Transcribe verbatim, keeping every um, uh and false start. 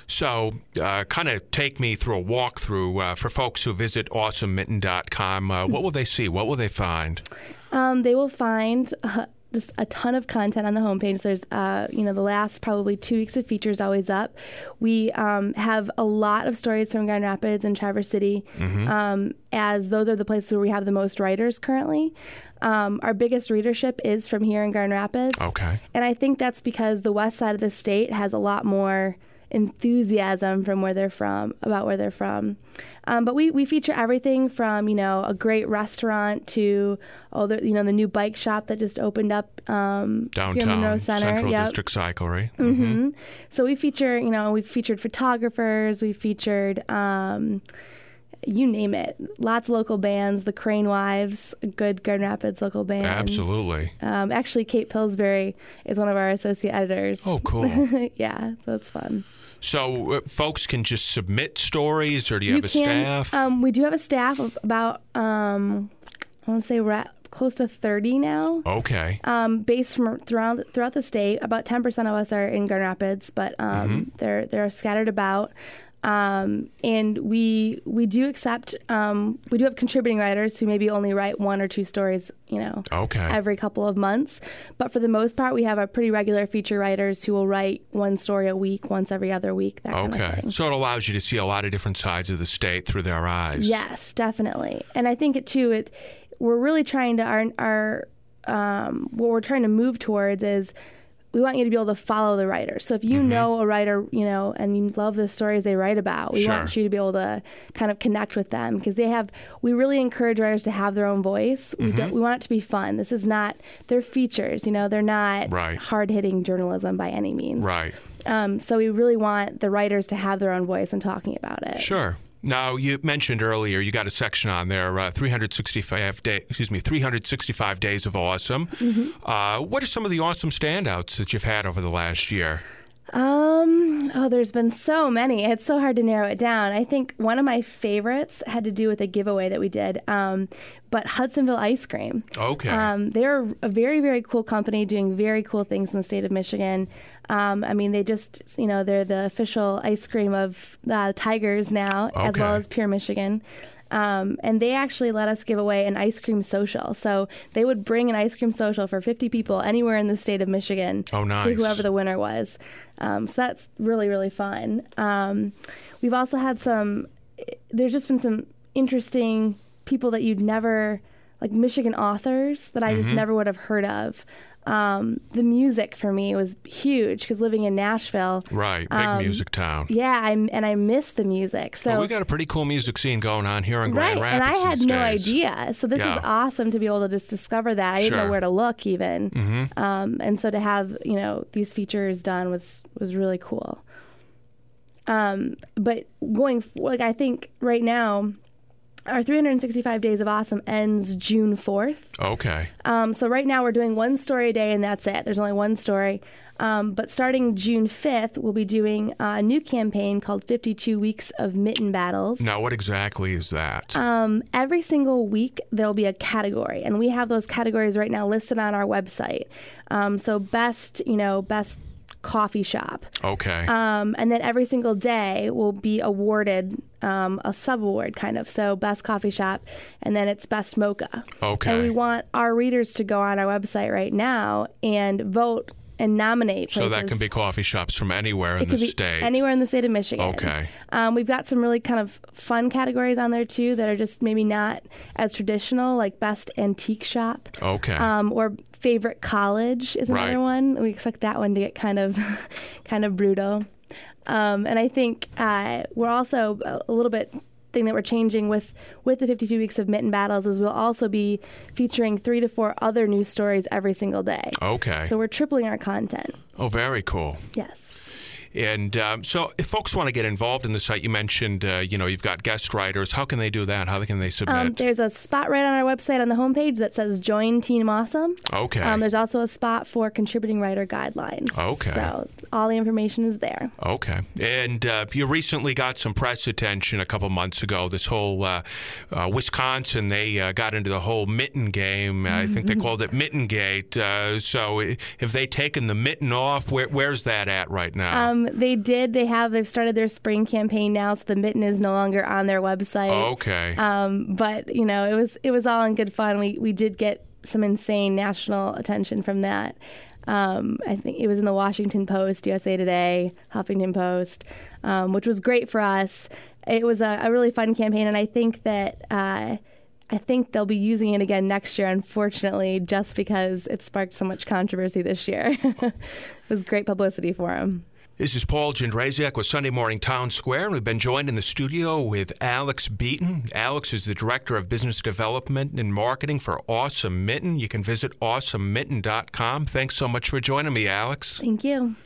So uh, kind of take me through a walkthrough uh, for folks who visit awesome mitten dot com. Uh, what will they see? What will they find? Um, they will find uh, just a ton of content on the homepage. There's, uh, you know, the last probably two weeks of features always up. We um, have a lot of stories from Grand Rapids and Traverse City, mm-hmm. um, as those are the places where we have the most writers currently. Um, our biggest readership is from here in Grand Rapids. Okay. And I think that's because the west side of the state has a lot more enthusiasm from where they're from, about where they're from. Um, but we, we feature everything from, you know, a great restaurant to, oh, the, you know, the new bike shop that just opened up um, downtown here in Monroe Center. Central yep. District Cyclery. Mm-hmm. Mm-hmm. So we feature, you know, we've featured photographers, we've featured, um, you name it, lots of local bands, the Crane Wives, a good Grand Rapids local band. Absolutely. Um, actually, Kate Pillsbury is one of our associate editors. Oh, cool. Yeah, that's fun. So uh, folks can just submit stories, or do you, you have a can, staff? Um, we do have a staff of about, um, I want to say we're at close to thirty now. Okay. Um, based from throughout throughout the state. About ten percent of us are in Grand Rapids, but um, mm-hmm. they're they're scattered about. Um, and we we do accept um, we do have contributing writers who maybe only write one or two stories, you know, okay. every couple of months. But for the most part, we have a pretty regular feature writers who will write one story a week, once every other week. That okay. kind of thing. So it allows you to see a lot of different sides of the state through their eyes. Yes, definitely. And I think it too. It we're really trying to our our um, what we're trying to move towards is. We want you to be able to follow the writer. So if you mm-hmm. know a writer, you know, and you love the stories they write about, we sure. want you to be able to kind of connect with them because they have, we really encourage writers to have their own voice. Mm-hmm. We, don't, we want it to be fun. This is not, they're features, you know, they're not right. hard-hitting journalism by any means. Right. Um, so we really want the writers to have their own voice when talking about it. Sure. Now, you mentioned earlier you got a section on there, uh, three hundred sixty-five day, excuse me, three hundred sixty-five days of awesome. Mm-hmm. Uh, what are some of the awesome standouts that you've had over the last year? Um, oh, there's been so many. It's so hard to narrow it down. I think one of my favorites had to do with a giveaway that we did, um, but Hudsonville Ice Cream. Okay. Um, they're a very, very cool company doing very cool things in the state of Michigan. Um, I mean, they just, you know, they're the official ice cream of the Tigers now, okay. as well as Pure Michigan. Um, and they actually let us give away an ice cream social. So they would bring an ice cream social for fifty people anywhere in the state of Michigan oh, nice. to whoever the winner was. Um, so that's really, really fun. Um, we've also had some, there's just been some interesting people that you'd never, like Michigan authors that I just mm-hmm. never would have heard of. Um, the music for me was huge because living in Nashville, right, big um, music town. Yeah, I, and I miss the music. So well, we got a pretty cool music scene going on here in Grand right, Rapids. And I had these no days. idea. So this yeah. is awesome to be able to just discover that. I sure. didn't know where to look even, mm-hmm. um, and so to have you know these features done was was really cool. Um, but going like I think right now. Our three hundred sixty-five Days of Awesome ends June fourth. Okay. Um, so right now we're doing one story a day and that's it. There's only one story. Um, but starting June fifth, we'll be doing a new campaign called fifty-two Weeks of Mitten Battles. Now, what exactly is that? Um, every single week there'll be a category, and we have those categories right now listed on our website. Um, so best, you know, best coffee shop. Okay. Um, and then every single day will be awarded um, a sub-award, kind of. So best coffee shop, and then it's best mocha. Okay. And we want our readers to go on our website right now and vote and nominate places. So that can be coffee shops from anywhere it in could the be state. Anywhere in the state of Michigan. Okay. Um, we've got some really kind of fun categories on there, too, that are just maybe not as traditional, like best antique shop. Okay. Um, or favorite college is another right. one. We expect that one to get kind of kind of brutal. Um, and I think uh, we're also a little bit thing that we're changing with, with the fifty-two Weeks of Mitten Battles is we'll also be featuring three to four other news stories every single day. Okay. So we're tripling our content. Oh, very cool. Yes. And um, so if folks want to get involved in the site, you mentioned, uh, you know, you've got guest writers. How can they do that? How can they submit? Um, there's a spot right on our website on the homepage that says Join Team Awesome. Okay. Um, there's also a spot for contributing writer guidelines. Okay. So all the information is there. Okay. And uh, you recently got some press attention a couple months ago. This whole uh, uh, Wisconsin, they uh, got into the whole mitten game. Mm-hmm. I think they called it Mittengate. Uh, so have they taken the mitten off? Where, where's that at right now? Um, Um, they did. They have. They've started their spring campaign now, so the mitten is no longer on their website. Okay. Um, but you know, it was it was all in good fun. We we did get some insane national attention from that. Um, I think it was in the Washington Post, U S A Today, Huffington Post, um, which was great for us. It was a, a really fun campaign, and I think that uh, I think they'll be using it again next year, unfortunately, just because it sparked so much controversy this year. It was great publicity for them. This is Paul Jędrzejczyk with Sunday Morning Town Square, and we've been joined in the studio with Alex Beaton. Alex is the Director of Business Development and Marketing for Awesome Mitten. You can visit awesome mitten dot com. Thanks so much for joining me, Alex. Thank you.